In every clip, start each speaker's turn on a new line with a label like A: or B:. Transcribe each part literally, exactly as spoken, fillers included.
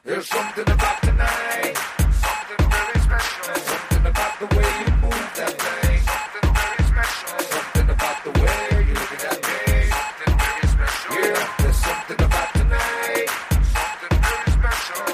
A: There's something about tonight, something very special. There's something about the way you move that thing, something very special. There's something about the way you look at that thing, something very special. Yeah, there's something about tonight, something very special.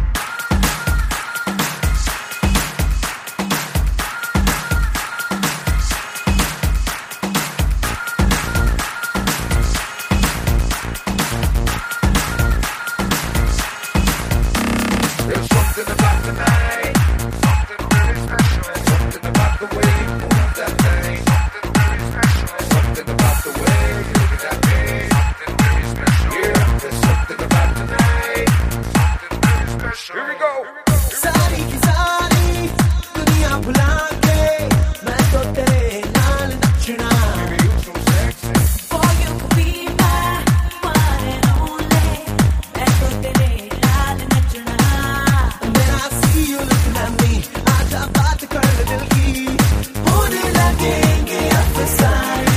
A: There's something about tonight, something very special. There's something about the way you move that thing, something very special. There's something about the way you look at that thing, something very special. Yeah, there's something about tonight, something very special. Here we go.
B: सारी की सारी दुनिया भुला के मैं तो तेरे नाल नचना।
A: Baby, you so sexy.
C: For you to be my one and only, मैं तो तेरे लाल नचना।
B: When I see you looking at me, आजा बात कर दिल की, होने लगेंगे अफसाने।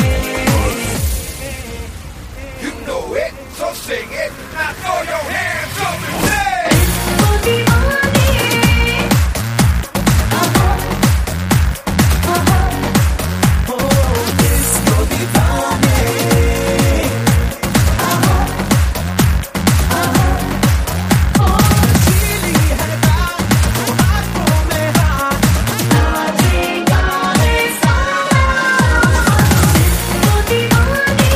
A: You know it, so sing it. Now throw your hands up and say.
C: ओ दीवानी, आहा, आहा,
B: हो इसको दीवाने,
C: आहा, आहा, ओ
B: नशीली है रात, वो हाथों में हाथ,
C: नाचेगा रे सारा। ओ दीवानी,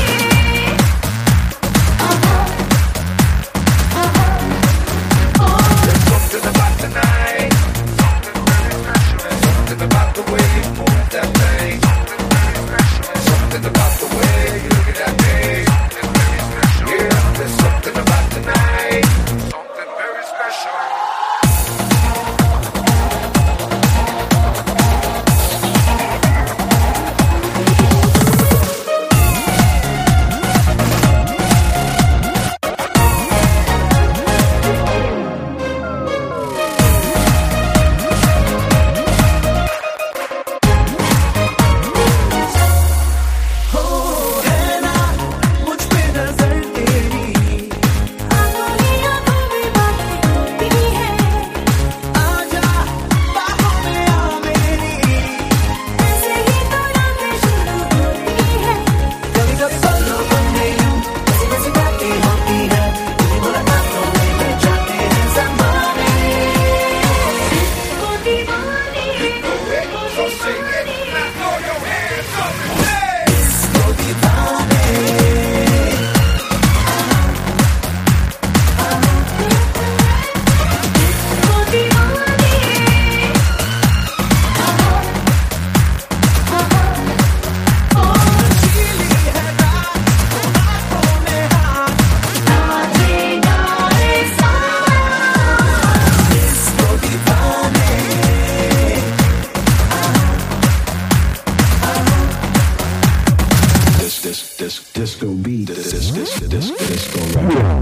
C: आहा, आहा, ओ
A: There's something about tonight, something very special. There's something about the way you move that thing, something very special. There's something about the way you look at that thing, something very special. Yeah, there's something about tonight, something very special.
B: हो है ना मुझ पे नजर तेरी,
C: आँखों ही आँखों में बातें होती है,
B: आजा बाहों में आ मेरी।
C: ऐसे ही तो रातें शुरू होती है।
B: कभी कभी पलों में यूं ऐसी वैसी बातें होती है, तेरी मुलाकातों में मिल जाते हैं ज़माने।
C: ओ दीवानी,
A: So sing it. Now throw your hands up and say.
B: इसको दीवाने,
C: ओ दीवानी, आहा, आहा, ओ
B: नशीली है रात, वो हाथों में हाथ,
C: नाचेगा रे सारा।
B: इसको दीवाने,
D: This, this, this, disco beat. This, this, this, this, disco rock.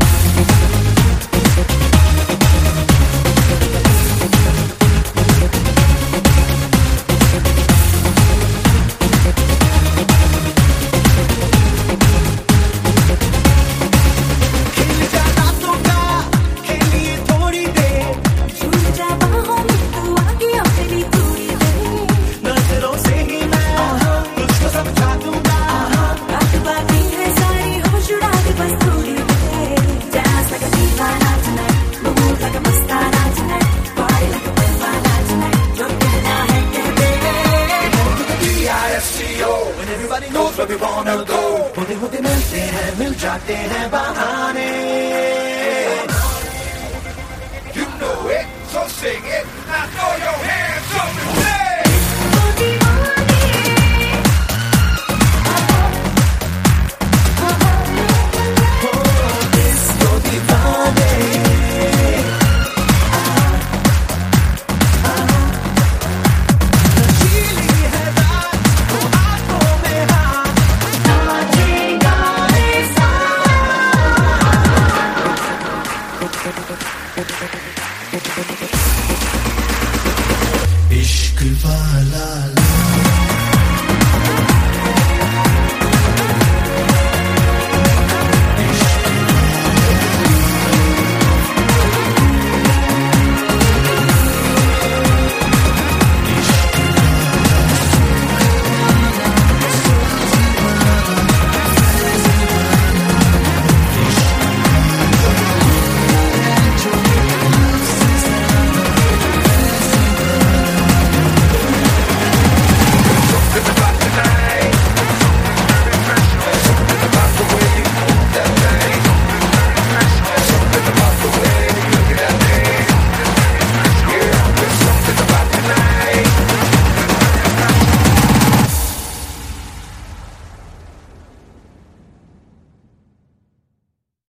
B: खिल जा रातों का, खेलिए थोड़ी देर,
C: झूल जा बाहों में तू आगे अपनी दूरी दे,
B: नजरों से ही मैं तुझको समझा दूंगा।
C: बात बातें है सारी होश उड़ा दे बस थोड़ी देर। Dance like a दीवाना tonight, move like a Mastana tonight, party like a दीवाना tonight, जो कहना है कह दे।
A: D I S C O,
B: When everybody knows
A: knows where we wanna go.
B: होते होते मिलते हैं, मिल जाते हैं बहाने।
A: You know it, so sing it. Now throw your hands up and say.
C: ओ दीवानी, आहा, आहा,
B: हो इसको दीवाने, नशीली है रात, वो हाथों में हाथ,
C: नाचेगा रे सारा।
D: इश्क वाला